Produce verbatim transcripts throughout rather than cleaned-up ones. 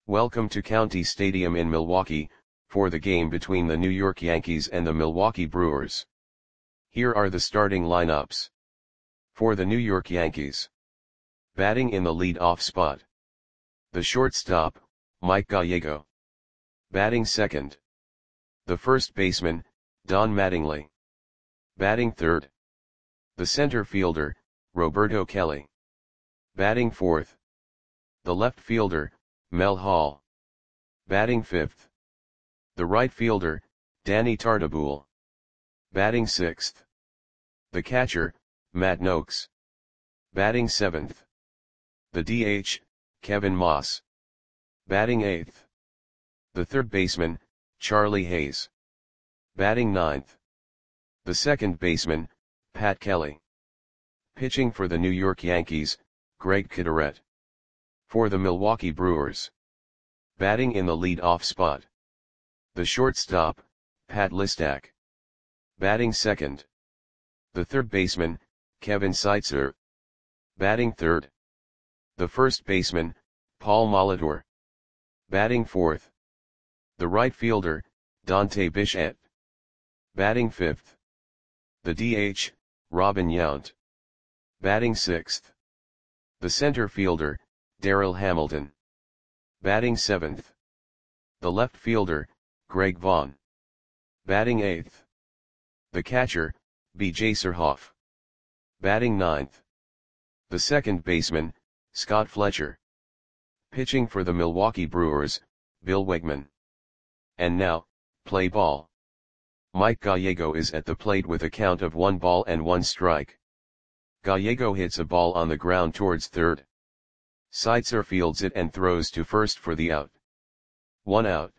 Welcome to County Stadium in Milwaukee, for the game between the New York Yankees and the Milwaukee Brewers. Here are the starting lineups. For the New York Yankees. Batting in the lead-off spot. The shortstop, Mike Gallego. Batting second. The first baseman, Don Mattingly. Batting third. The center fielder, Roberto Kelly. Batting fourth. The left fielder, Mel Hall. Batting fifth. The right fielder, Danny Tartabull. Batting sixth. The catcher, Matt Noakes. Batting seventh. The D H, Kevin Moss. Batting eighth. The third baseman, Charlie Hayes. Batting ninth. The second baseman, Pat Kelly. Pitching for the New York Yankees, Greg Kitteret. For the Milwaukee Brewers. Batting in the lead-off spot. The shortstop, Pat Listak. Batting second. The third baseman, Kevin Seitzer. Batting third. The first baseman, Paul Molitor. Batting fourth. The right fielder, Dante Bichette. Batting fifth. The D H, Robin Yount. Batting sixth. The center fielder, Darryl Hamilton. Batting seventh. The left fielder, Greg Vaughn. Batting eighth. The catcher, B J Surhoff. Batting ninth. The second baseman, Scott Fletcher. Pitching for the Milwaukee Brewers, Bill Wegman. And now, play ball. Mike Gallego is at the plate with a count of one ball and one strike. Gallego hits a ball on the ground towards third. Seitzer fields it and throws to first for the out. One out.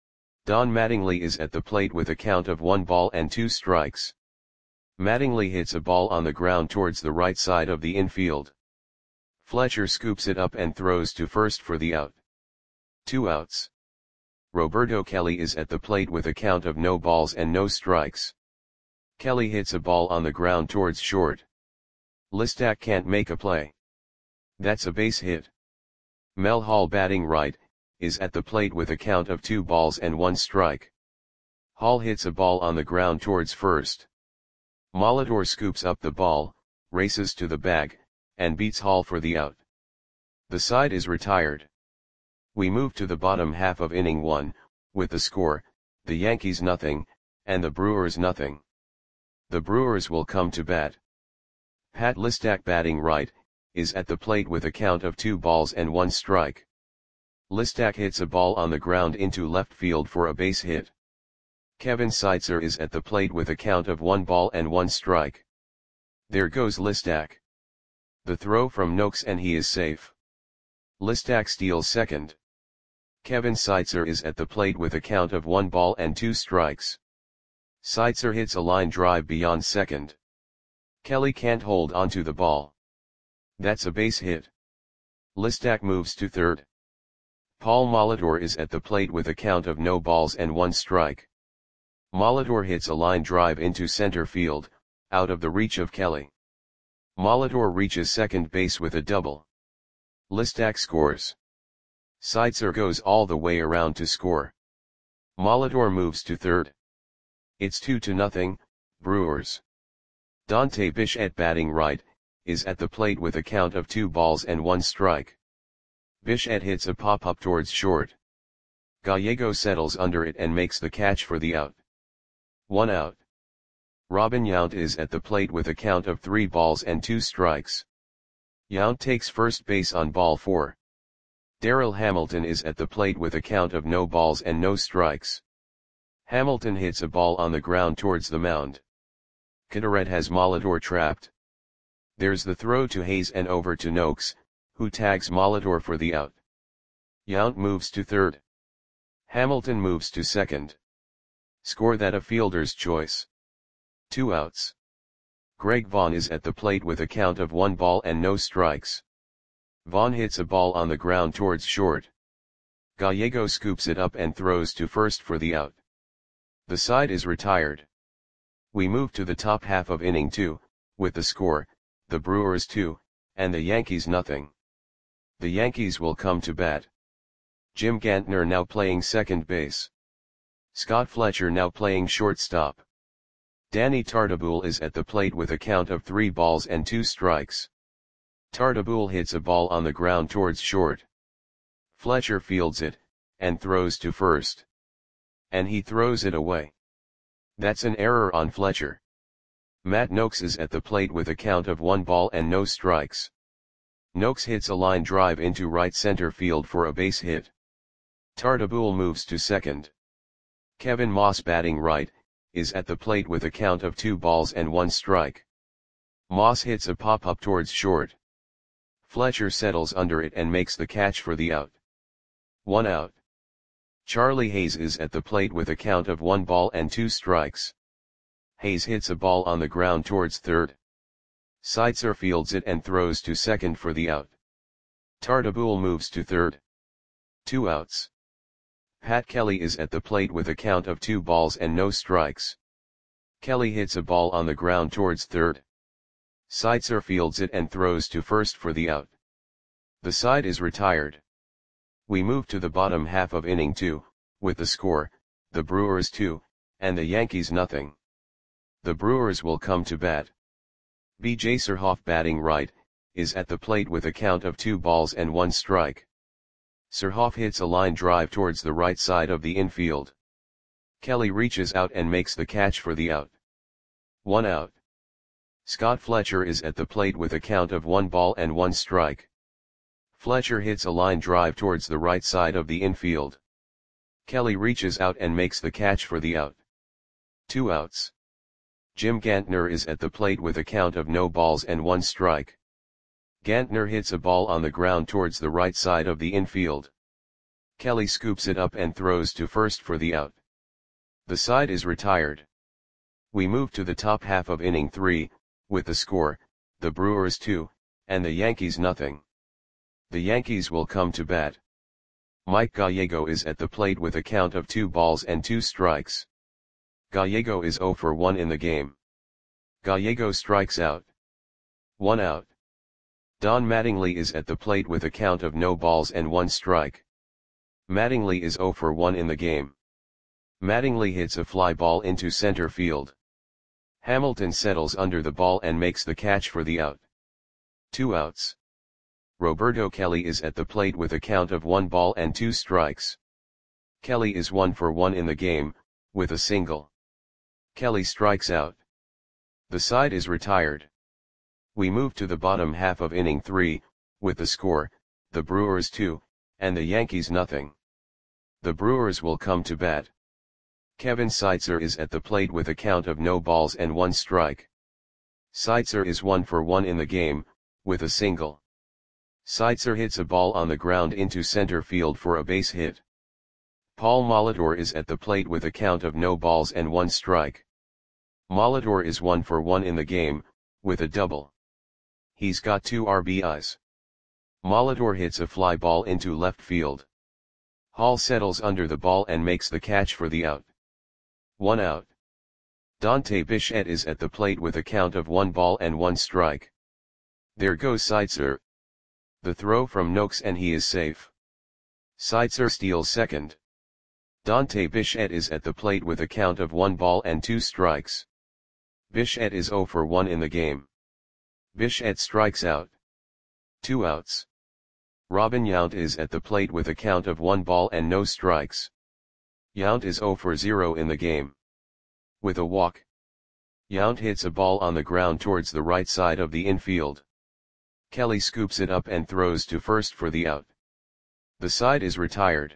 Don Mattingly is at the plate with a count of one ball and two strikes. Mattingly hits a ball on the ground towards the right side of the infield. Fletcher scoops it up and throws to first for the out. Two outs. Roberto Kelly is at the plate with a count of no balls and no strikes. Kelly hits a ball on the ground towards short. Listak can't make a play. That's a base hit. Mel Hall, batting right, is at the plate with a count of two balls and one strike. Hall hits a ball on the ground towards first. Molitor scoops up the ball, races to the bag, and beats Hall for the out. The side is retired. We move to the bottom half of inning one, with the score, the Yankees nothing, and the Brewers nothing. The Brewers will come to bat. Pat Listak, batting right, is at the plate with a count of two balls and one strike. Listak hits a ball on the ground into left field for a base hit. Kevin Seitzer is at the plate with a count of one ball and one strike. There goes Listak. The throw from Noakes and he is safe. Listak steals second. Kevin Seitzer is at the plate with a count of one ball and two strikes. Seitzer hits a line drive beyond second. Kelly can't hold onto the ball. That's a base hit. Listak moves to third. Paul Molitor is at the plate with a count of no balls and one strike. Molitor hits a line drive into center field, out of the reach of Kelly. Molitor reaches second base with a double. Listak scores. Seitzer goes all the way around to score. Molitor moves to third. It's two to nothing, Brewers. Dante Bichette, batting right, is at the plate with a count of two balls and one strike. Bichette hits a pop-up towards short. Gallego settles under it and makes the catch for the out. One out. Robin Yount is at the plate with a count of three balls and two strikes. Yount takes first base on ball four. Darryl Hamilton is at the plate with a count of no balls and no strikes. Hamilton hits a ball on the ground towards the mound. Kitteret has Molitor trapped. There's the throw to Hayes and over to Noakes, who tags Molitor for the out. Yount moves to third. Hamilton moves to second. Score that a fielder's choice. Two outs. Greg Vaughn is at the plate with a count of one ball and no strikes. Vaughn hits a ball on the ground towards short. Gallego scoops it up and throws to first for the out. The side is retired. We move to the top half of inning two, with the score, the Brewers two, and the Yankees nothing. The Yankees will come to bat. Jim Gantner now playing second base. Scott Fletcher now playing shortstop. Danny Tartabull is at the plate with a count of three balls and two strikes. Tartabull hits a ball on the ground towards short. Fletcher fields it, and throws to first. And he throws it away. That's an error on Fletcher. Matt Noakes is at the plate with a count of one ball and no strikes. Noakes hits a line drive into right center field for a base hit. Tartabull moves to second. Kevin Moss, batting right, is at the plate with a count of two balls and one strike. Moss hits a pop-up towards short. Fletcher settles under it and makes the catch for the out. One out. Charlie Hayes is at the plate with a count of one ball and two strikes. Hayes hits a ball on the ground towards third. Seitzer fields it and throws to second for the out. Tartabull moves to third. Two outs. Pat Kelly is at the plate with a count of two balls and no strikes. Kelly hits a ball on the ground towards third. Seitzer fields it and throws to first for the out. The side is retired. We move to the bottom half of inning two, with the score, the Brewers two, and the Yankees nothing. The Brewers will come to bat. B J Surhoff, batting right, is at the plate with a count of two balls and one strike. Surhoff hits a line drive towards the right side of the infield. Kelly reaches out and makes the catch for the out. One out. Scott Fletcher is at the plate with a count of one ball and one strike. Fletcher hits a line drive towards the right side of the infield. Kelly reaches out and makes the catch for the out. Two outs. Jim Gantner is at the plate with a count of no balls and one strike. Gantner hits a ball on the ground towards the right side of the infield. Kelly scoops it up and throws to first for the out. The side is retired. We move to the top half of inning three, with the score, the Brewers two, and the Yankees nothing. The Yankees will come to bat. Mike Gallego is at the plate with a count of two balls and two strikes. Gallego is zero for one in the game. Gallego strikes out. One out. Don Mattingly is at the plate with a count of no balls and one strike. Mattingly is zero for one in the game. Mattingly hits a fly ball into center field. Hamilton settles under the ball and makes the catch for the out. Two outs. Roberto Kelly is at the plate with a count of one ball and two strikes. Kelly is one for one in the game, with a single. Kelly strikes out. The side is retired. We move to the bottom half of inning three, with the score, the Brewers two, and the Yankees nothing. The Brewers will come to bat. Kevin Seitzer is at the plate with a count of no balls and one strike. Seitzer is one for one in the game, with a single. Seitzer hits a ball on the ground into center field for a base hit. Paul Molitor is at the plate with a count of no balls and one strike. Molitor is one for one in the game, with a double. He's got two R B Is. Molitor hits a fly ball into left field. Hall settles under the ball and makes the catch for the out. One out. Dante Bichette is at the plate with a count of one ball and one strike. There goes Seitzer. The throw from Noakes and he is safe. Seitzer steals second. Dante Bichette is at the plate with a count of one ball and two strikes. Bichette is zero for one in the game. Bichette strikes out. Two outs. Robin Yount is at the plate with a count of one ball and no strikes. Yount is zero for zero in the game. With a walk. Yount hits a ball on the ground towards the right side of the infield. Kelly scoops it up and throws to first for the out. The side is retired.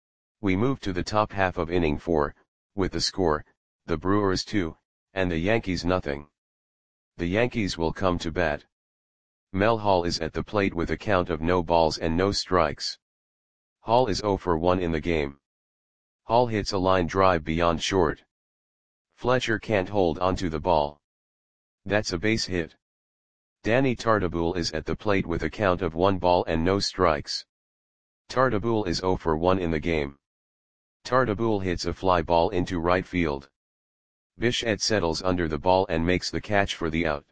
We move to the top half of inning four, with the score, the Brewers two, and the Yankees nothing. The Yankees will come to bat. Mel Hall is at the plate with a count of no balls and no strikes. Hall is zero for one in the game. Hall hits a line drive beyond short. Fletcher can't hold onto the ball. That's a base hit. Danny Tartabull is at the plate with a count of one ball and no strikes. Tartabull is zero for one in the game. Tartabull hits a fly ball into right field. Bichette settles under the ball and makes the catch for the out.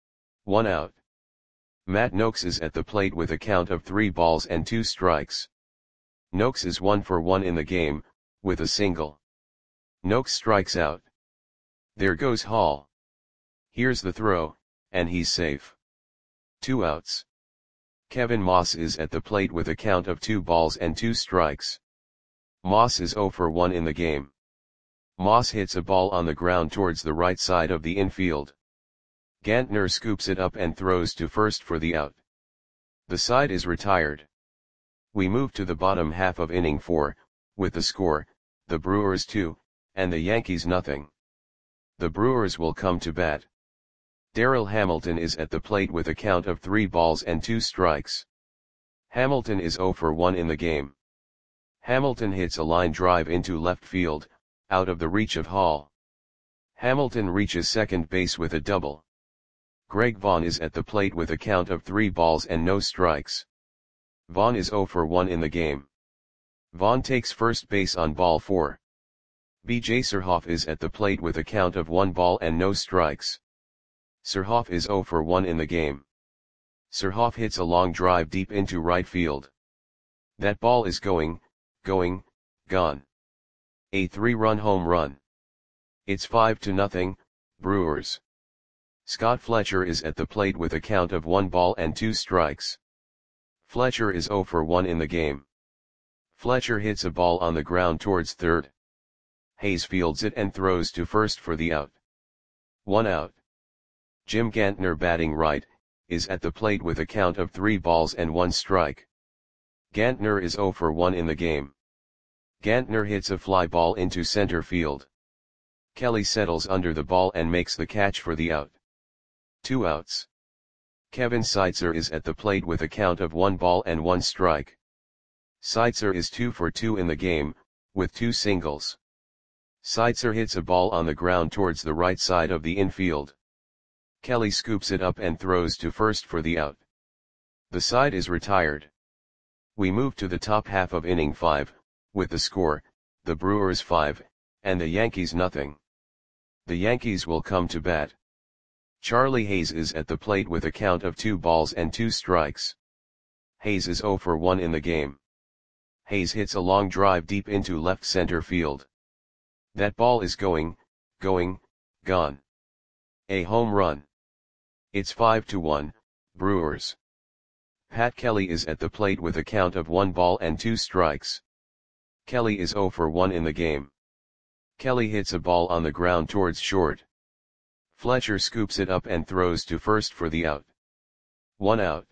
One out. Matt Noakes is at the plate with a count of three balls and two strikes. Noakes is one for one in the game, with a single. Noakes strikes out. There goes Hall. Here's the throw, and he's safe. Two outs. Kevin Moss is at the plate with a count of two balls and two strikes. Moss is zero for one in the game. Moss hits a ball on the ground towards the right side of the infield. Gantner scoops it up and throws to first for the out. The side is retired. We move to the bottom half of inning four, with the score, the Brewers two, and the Yankees nothing. The Brewers will come to bat. Darryl Hamilton is at the plate with a count of three balls and two strikes. Hamilton is zero for one in the game. Hamilton hits a line drive into left field, out of the reach of Hall. Hamilton reaches second base with a double. Greg Vaughn is at the plate with a count of three balls and no strikes. Vaughn is zero for one in the game. Vaughn takes first base on ball four. B J Surhoff is at the plate with a count of one ball and no strikes. Surhoff is zero for one in the game. Surhoff hits a long drive deep into right field. That ball is going, going, gone. A three-run home run. It's five to nothing, Brewers. Scott Fletcher is at the plate with a count of one ball and two strikes. Fletcher is zero for one in the game. Fletcher hits a ball on the ground towards third. Hayes fields it and throws to first for the out. One out. Jim Gantner, batting right, is at the plate with a count of three balls and one strike. Gantner is zero for one in the game. Gantner hits a fly ball into center field. Kelly settles under the ball and makes the catch for the out. Two outs. Kevin Seitzer is at the plate with a count of one ball and one strike. Seitzer is two for two in the game, with two singles. Seitzer hits a ball on the ground towards the right side of the infield. Kelly scoops it up and throws to first for the out. The side is retired. We move to the top half of inning five, with the score, the Brewers five, and the Yankees nothing. The Yankees will come to bat. Charlie Hayes is at the plate with a count of two balls and two strikes. Hayes is zero for one in the game. Hayes hits a long drive deep into left center field. That ball is going, going, gone. A home run. It's five to one, Brewers. Pat Kelly is at the plate with a count of one ball and two strikes. Kelly is zero for one in the game. Kelly hits a ball on the ground towards short. Fletcher scoops it up and throws to first for the out. One out.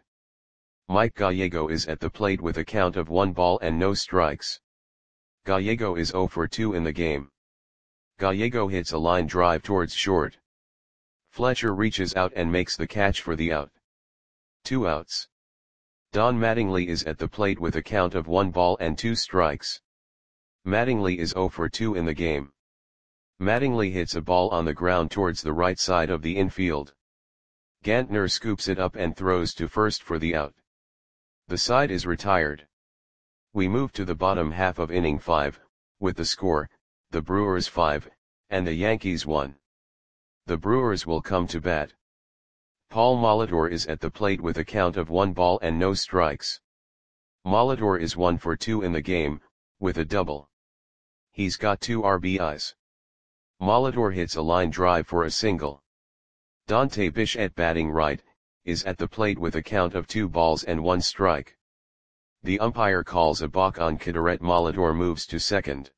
Mike Gallego is at the plate with a count of one ball and no strikes. Gallego is zero for two in the game. Gallego hits a line drive towards short. Fletcher reaches out and makes the catch for the out. Two outs. Don Mattingly is at the plate with a count of one ball and two strikes. Mattingly is zero for two in the game. Mattingly hits a ball on the ground towards the right side of the infield. Gantner scoops it up and throws to first for the out. The side is retired. We move to the bottom half of inning five, with the score, the Brewers five, and the Yankees one. The Brewers will come to bat. Paul Molitor is at the plate with a count of one ball and no strikes. Molitor is one for two in the game, with a double. He's got two R B Is. Molitor hits a line drive for a single. Dante Bichette, batting right, is at the plate with a count of two balls and one strike. The umpire calls a balk on Kinneret. Molitor moves to second.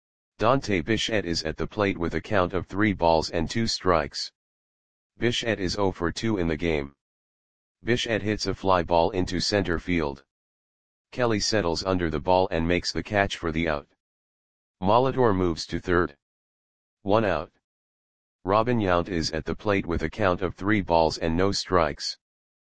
Dante Bichette is at the plate with a count of three balls and two strikes. Bichette is zero for two in the game. Bichette hits a fly ball into center field. Kelly settles under the ball and makes the catch for the out. Molitor moves to third. One out. Robin Yount is at the plate with a count of three balls and no strikes.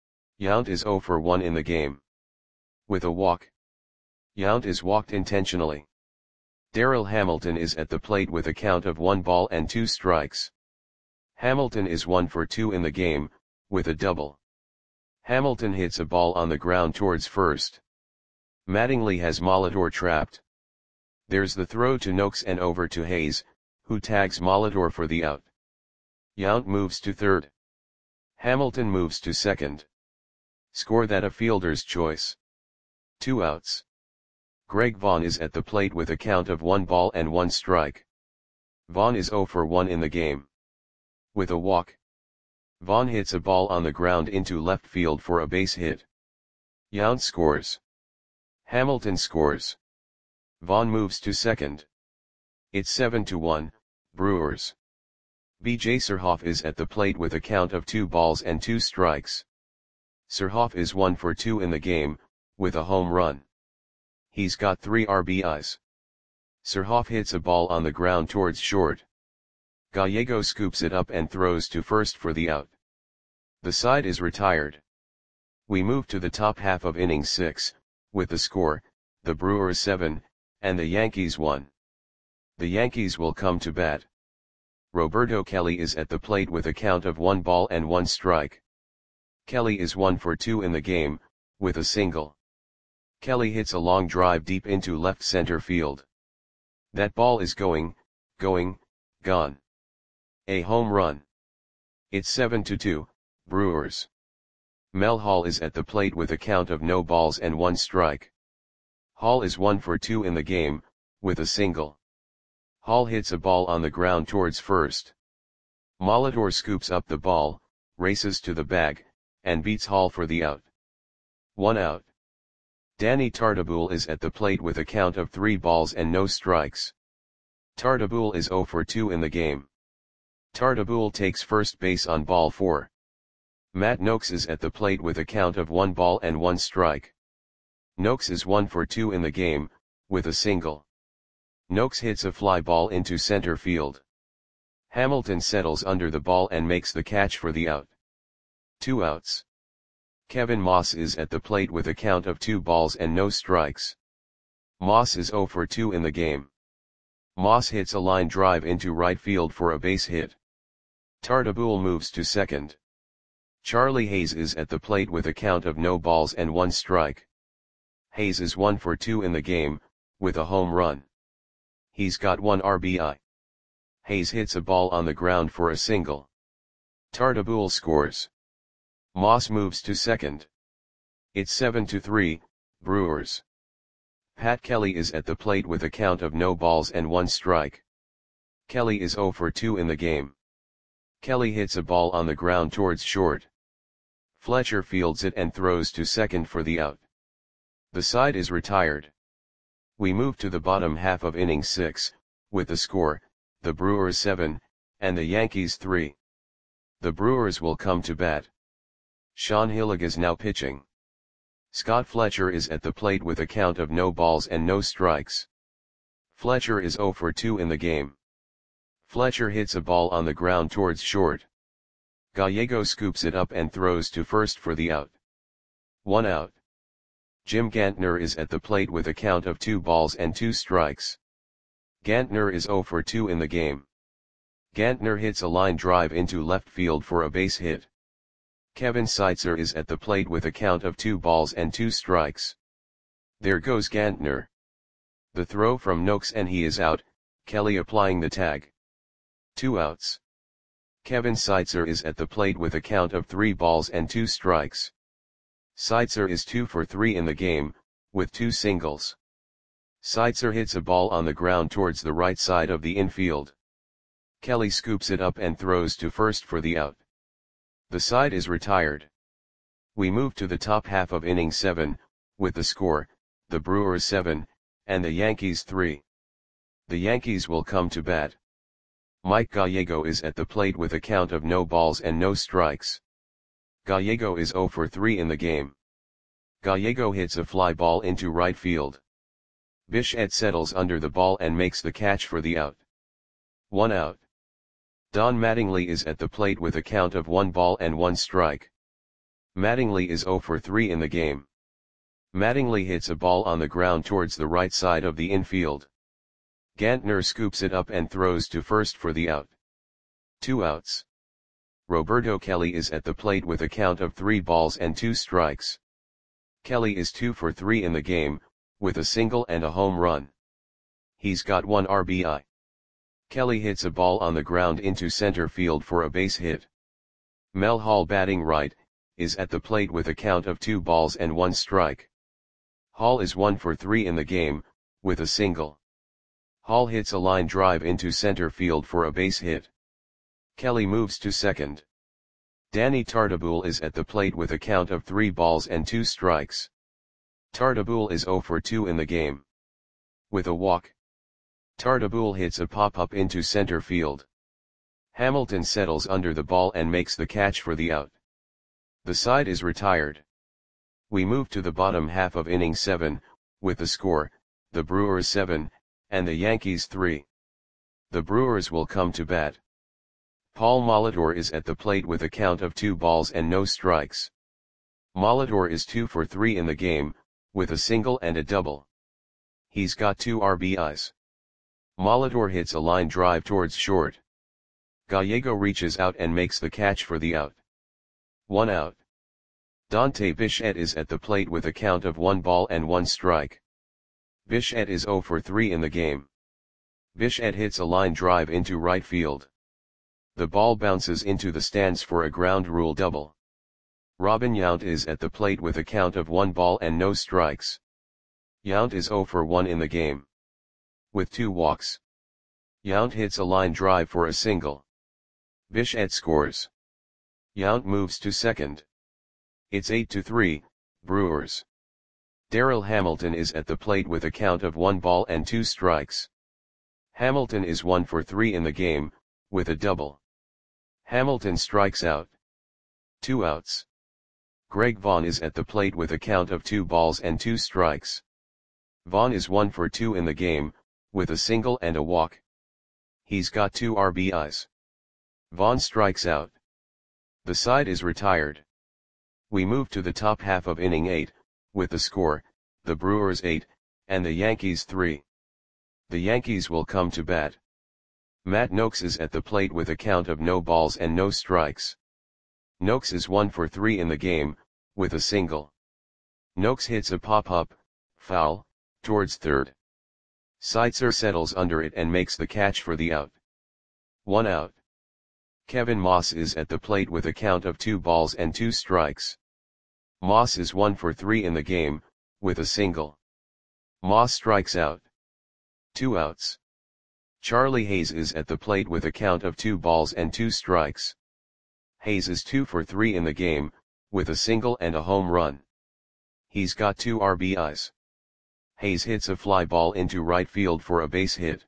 Yount is zero for one in the game. With a walk. Yount is walked intentionally. Darryl Hamilton is at the plate with a count of one ball and two strikes. Hamilton is one for two in the game, with a double. Hamilton hits a ball on the ground towards first. Mattingly has Molitor trapped. There's the throw to Noakes and over to Hayes, who tags Molitor for the out. Yount moves to third. Hamilton moves to second. Score that a fielder's choice. Two outs. Greg Vaughn is at the plate with a count of one ball and one strike. Vaughn is zero for one in the game. With a walk, Vaughn hits a ball on the ground into left field for a base hit. Yount scores. Hamilton scores. Vaughn moves to second. It's seven to one, Brewers. B J Surhoff is at the plate with a count of two balls and two strikes. Surhoff is one for two in the game, with a home run. He's got three R B Is. Surhoff hits a ball on the ground towards short. Gallego scoops it up and throws to first for the out. The side is retired. We move to the top half of inning six, with the score, the Brewers seven, and the Yankees one. The Yankees will come to bat. Roberto Kelly is at the plate with a count of one ball and one strike. Kelly is one for two in the game, with a single. Kelly hits a long drive deep into left center field. That ball is going, going, gone. A home run. It's seven to two, Brewers. Mel Hall is at the plate with a count of no balls and one strike. Hall is one for two in the game, with a single. Hall hits a ball on the ground towards first. Molitor scoops up the ball, races to the bag, and beats Hall for the out. One out. Danny Tartabull is at the plate with a count of three balls and no strikes. Tartabull is zero for two in the game. Tartabull takes first base on ball four. Matt Noakes is at the plate with a count of one ball and one strike. Noakes is one for two in the game, with a single. Noakes hits a fly ball into center field. Hamilton settles under the ball and makes the catch for the out. Two outs. Kevin Moss is at the plate with a count of two balls and no strikes. Moss is zero for two in the game. Moss hits a line drive into right field for a base hit. Tartabull moves to second. Charlie Hayes is at the plate with a count of no balls and one strike. Hayes is one for two in the game, with a home run. He's got one R B I. Hayes hits a ball on the ground for a single. Tartabull scores. Moss moves to second. It's seven to three, Brewers. Pat Kelly is at the plate with a count of no balls and one strike. Kelly is zero for two in the game. Kelly hits a ball on the ground towards short. Fletcher fields it and throws to second for the out. The side is retired. We move to the bottom half of inning six, with the score, the Brewers seven, and the Yankees three. The Brewers will come to bat. Sean Hillig is now pitching. Scott Fletcher is at the plate with a count of no balls and no strikes. Fletcher is zero for two in the game. Fletcher hits a ball on the ground towards short. Gallego scoops it up and throws to first for the out. One out. Jim Gantner is at the plate with a count of two balls and two strikes. Gantner is zero for two in the game. Gantner hits a line drive into left field for a base hit. Kevin Seitzer is at the plate with a count of two balls and two strikes. There goes Gantner. The throw from Noakes and he is out, Kelly applying the tag. Two outs. Kevin Seitzer is at the plate with a count of three balls and two strikes. Seitzer is two for three in the game, with two singles. Seitzer hits a ball on the ground towards the right side of the infield. Kelly scoops it up and throws to first for the out. The side is retired. We move to the top half of inning seven, with the score, the Brewers seven, and the Yankees three. The Yankees will come to bat. Mike Gallego is at the plate with a count of no balls and no strikes. Gallego is zero for three in the game. Gallego hits a fly ball into right field. Bichette settles under the ball and makes the catch for the out. One out. Don Mattingly is at the plate with a count of one ball and one strike. Mattingly is zero for three in the game. Mattingly hits a ball on the ground towards the right side of the infield. Gantner scoops it up and throws to first for the out. Two outs. Roberto Kelly is at the plate with a count of three balls and two strikes. Kelly is two for three in the game, with a single and a home run. He's got one R B I. Kelly hits a ball on the ground into center field for a base hit. Mel Hall, batting right, is at the plate with a count of two balls and one strike. Hall is one for three in the game, with a single. Hall hits a line drive into center field for a base hit. Kelly moves to second. Danny Tartabull is at the plate with a count of three balls and two strikes. Tartabull is zero for two in the game. With a walk, Tartabull hits a pop-up into center field. Hamilton settles under the ball and makes the catch for the out. The side is retired. We move to the bottom half of inning seven, with the score, the Brewers seven, and the Yankees three. The Brewers will come to bat. Paul Molitor is at the plate with a count of two balls and no strikes. Molitor is two for three in the game, with a single and a double. He's got two R B Is. Molitor hits a line drive towards short. Gallego reaches out and makes the catch for the out. One out. Dante Bichette is at the plate with a count of one ball and one strike. Bichette is zero for three in the game. Bichette hits a line drive into right field. The ball bounces into the stands for a ground rule double. Robin Yount is at the plate with a count of one ball and no strikes. Yount is zero for one in the game. With two walks, Yount hits a line drive for a single. Bichette scores. Yount moves to second. It's eight to three, Brewers. Darryl Hamilton is at the plate with a count of one ball and two strikes. Hamilton is one for three in the game, with a double. Hamilton strikes out. Two outs. Greg Vaughn is at the plate with a count of two balls and two strikes. Vaughn is one for two in the game, with a single and a walk. He's got two R B Is. Vaughn strikes out. The side is retired. We move to the top half of inning eight, with the score, the Brewers eight, and the Yankees three. The Yankees will come to bat. Matt Noakes is at the plate with a count of no balls and no strikes. Noakes is one for three in the game, with a single. Noakes hits a pop-up, foul, towards third. Seitzer settles under it and makes the catch for the out. One out. Kevin Moss is at the plate with a count of two balls and two strikes. Moss is one for three in the game, with a single. Moss strikes out. Two outs. Charlie Hayes is at the plate with a count of two balls and two strikes. Hayes is two for three in the game, with a single and a home run. He's got two R B Is. Hayes hits a fly ball into right field for a base hit.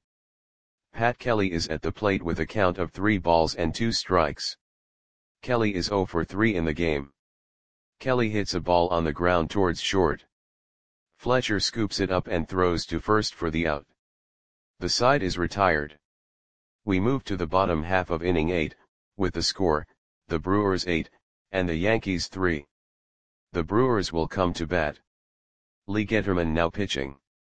Pat Kelly is at the plate with a count of three balls and two strikes. Kelly is zero for three in the game. Kelly hits a ball on the ground towards short. Fletcher scoops it up and throws to first for the out. The side is retired. We move to the bottom half of inning eight, with the score, the Brewers eight, and the Yankees three. The Brewers will come to bat. Lee Getterman now pitching.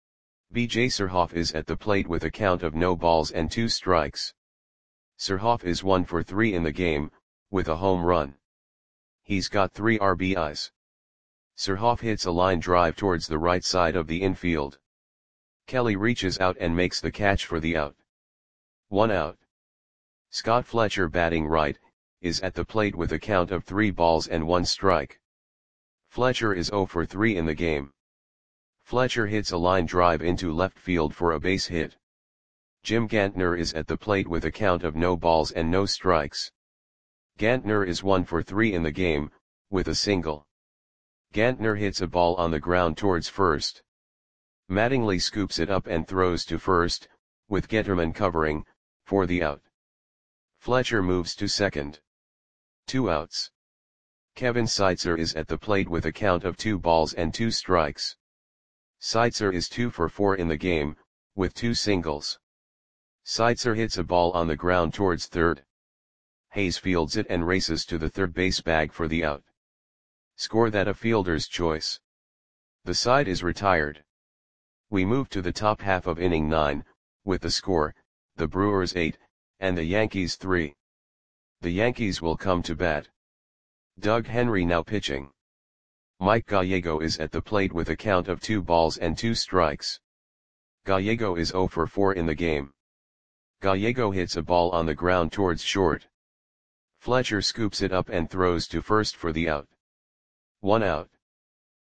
B J Surhoff is at the plate with a count of no balls and two strikes. Surhoff is one for three in the game, with a home run. He's got three R B Is. Surhoff hits a line drive towards the right side of the infield. Kelly reaches out and makes the catch for the out. One out. Scott Fletcher, batting right, is at the plate with a count of three balls and one strike. Fletcher is zero for three in the game. Fletcher hits a line drive into left field for a base hit. Jim Gantner is at the plate with a count of no balls and no strikes. Gantner is one for three in the game, with a single. Gantner hits a ball on the ground towards first. Mattingly scoops it up and throws to first, with Getterman covering, for the out. Fletcher moves to second. Two outs. Kevin Seitzer is at the plate with a count of two balls and two strikes. Seitzer is two for four in the game, with two singles. Seitzer hits a ball on the ground towards third. Hayes fields it and races to the third base bag for the out. Score that a fielder's choice. The side is retired. We move to the top half of inning nine, with the score, the Brewers eight, and the Yankees three. The Yankees will come to bat. Doug Henry now pitching. Mike Gallego is at the plate with a count of two balls and two strikes. Gallego is zero for four in the game. Gallego hits a ball on the ground towards short. Fletcher scoops it up and throws to first for the out. One out.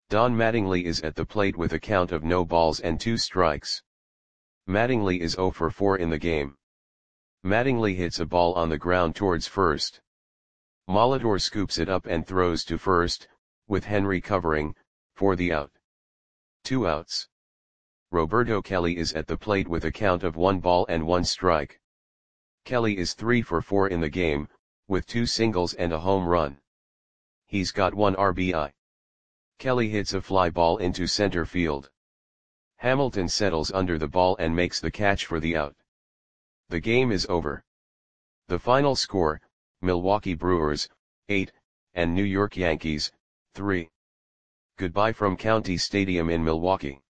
Don Mattingly is at the plate with a count of no balls and two strikes. Mattingly is zero for four in the game. Mattingly hits a ball on the ground towards first. Molitor scoops it up and throws to first, with Henry covering, for the out. Two outs. Roberto Kelly is at the plate with a count of one ball and one strike. Kelly is three for four in the game, with two singles and a home run. He's got one R B I. Kelly hits a fly ball into center field. Hamilton settles under the ball and makes the catch for the out. The game is over. The final score, Milwaukee Brewers, eight, and New York Yankees, three. Goodbye from County Stadium in Milwaukee.